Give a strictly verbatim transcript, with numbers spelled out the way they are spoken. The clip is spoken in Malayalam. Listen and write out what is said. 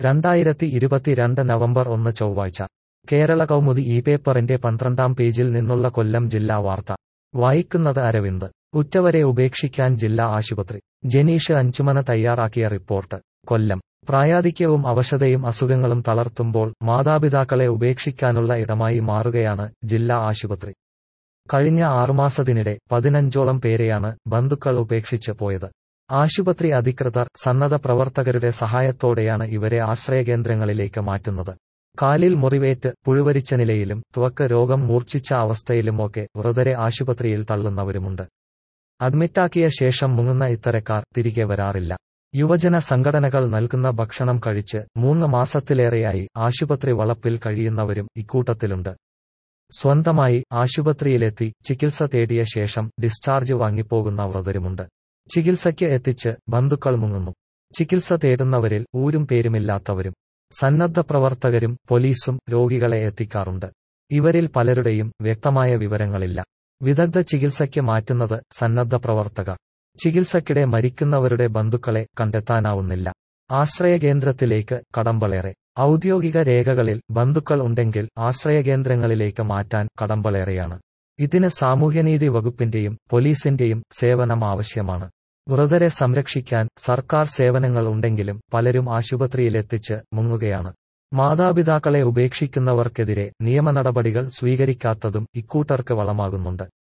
രണ്ടായിരത്തി ഇരുപത്തിരണ്ട് നവംബർ ഒന്ന് ചൊവ്വാഴ്ച കേരള കൗമുദി ഈ പേപ്പറിന്റെ പന്ത്രണ്ടാം പേജിൽ നിന്നുള്ള കൊല്ലം ജില്ലാ വാർത്ത വായിക്കുന്നത് അരവിന്ദ്. ഉറ്റവരെ ഉപേക്ഷിക്കാൻ ജില്ലാ ആശുപത്രി. ജനീഷ് അഞ്ചുമന തയ്യാറാക്കിയ റിപ്പോർട്ട്. കൊല്ലം. പ്രായാധിക്യവും അവശതയും അസുഖങ്ങളും തളർത്തുമ്പോൾ മാതാപിതാക്കളെ ഉപേക്ഷിക്കാനുള്ള ഇടമായി മാറുകയാണ് ജില്ലാ ആശുപത്രി. കഴിഞ്ഞ ആറുമാസത്തിനിടെ പതിനഞ്ചോളം പേരെയാണ് ബന്ധുക്കൾ ഉപേക്ഷിച്ച് പോയത്. ആശുപത്രി അധികൃതർ സന്നദ്ധ പ്രവർത്തകരുടെ സഹായത്തോടെയാണ് ഇവരെ ആശ്രയകേന്ദ്രങ്ങളിലേക്ക് മാറ്റുന്നത്. കാലിൽ മുറിവേറ്റ് പുഴുവരിച്ച നിലയിലും ത്വക്ക് രോഗം മൂർച്ഛിച്ച അവസ്ഥയിലുമൊക്കെ വൃദ്ധരെ ആശുപത്രിയിൽ തള്ളുന്നവരുമുണ്ട്. അഡ്മിറ്റാക്കിയ ശേഷം മുങ്ങുന്ന ഇത്തരക്കാർ തിരികെ വരാറില്ല. യുവജന സംഘടനകൾ നൽകുന്ന ഭക്ഷണം കഴിച്ച് മൂന്ന് മാസത്തിലേറെയായി ആശുപത്രി വളപ്പിൽ കഴിയുന്നവരും ഇക്കൂട്ടത്തിലുണ്ട്. സ്വന്തമായി ആശുപത്രിയിലെത്തി ചികിത്സ തേടിയ ശേഷം ഡിസ്ചാർജ് വാങ്ങിപ്പോകുന്ന വൃദ്ധരുമുണ്ട്. ചികിത്സയ്ക്ക് എത്തിച്ച് ബന്ധുക്കൾ മുങ്ങുന്നു. ചികിത്സ തേടുന്നവരിൽ ഊരും പേരുമില്ലാത്തവരും. സന്നദ്ധ പ്രവർത്തകരും പോലീസും രോഗികളെ എത്തിക്കാറുണ്ട്. ഇവരിൽ പലരുടെയും വ്യക്തമായ വിവരങ്ങളില്ല. വിദഗ്ധ ചികിത്സയ്ക്ക് മാറ്റുന്നത് സന്നദ്ധ പ്രവർത്തകർ. ചികിത്സയ്ക്കിടെ മരിക്കുന്നവരുടെ ബന്ധുക്കളെ കണ്ടെത്താനാവുന്നില്ല. ആശ്രയകേന്ദ്രത്തിലേക്ക് കടമ്പളേറെ. ഔദ്യോഗിക രേഖകളിൽ ബന്ധുക്കൾ ഉണ്ടെങ്കിൽ ആശ്രയകേന്ദ്രങ്ങളിലേക്ക് മാറ്റാൻ കടമ്പളേറെയാണ്. ഇതിന് സാമൂഹ്യനീതി വകുപ്പിന്റെയും പോലീസിന്റെയും സേവനം ആവശ്യമാണ്. വൃദ്ധരെ സംരക്ഷിക്കാൻ സർക്കാർ സേവനങ്ങൾ ഉണ്ടെങ്കിലും പലരും ആശുപത്രിയിലെത്തിച്ച് മുങ്ങുകയാണ്. മാതാപിതാക്കളെ ഉപേക്ഷിക്കുന്നവർക്കെതിരെ നിയമനടപടികൾ സ്വീകരിക്കാത്തതും ഇക്കൂട്ടർക്ക് വളമാകുന്നുണ്ട്.